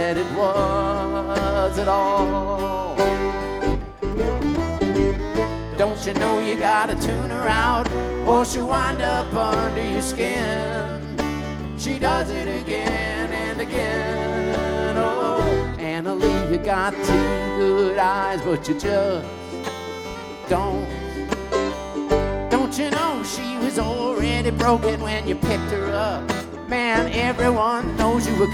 said it was at all. Don't you know you gotta tune her out, or she'll wind up under your skin. She does it again and again. Oh, Annalie, you got two good eyes, but you just don't. Don't you know she was already broken when you picked her up? Man, everyone knows you were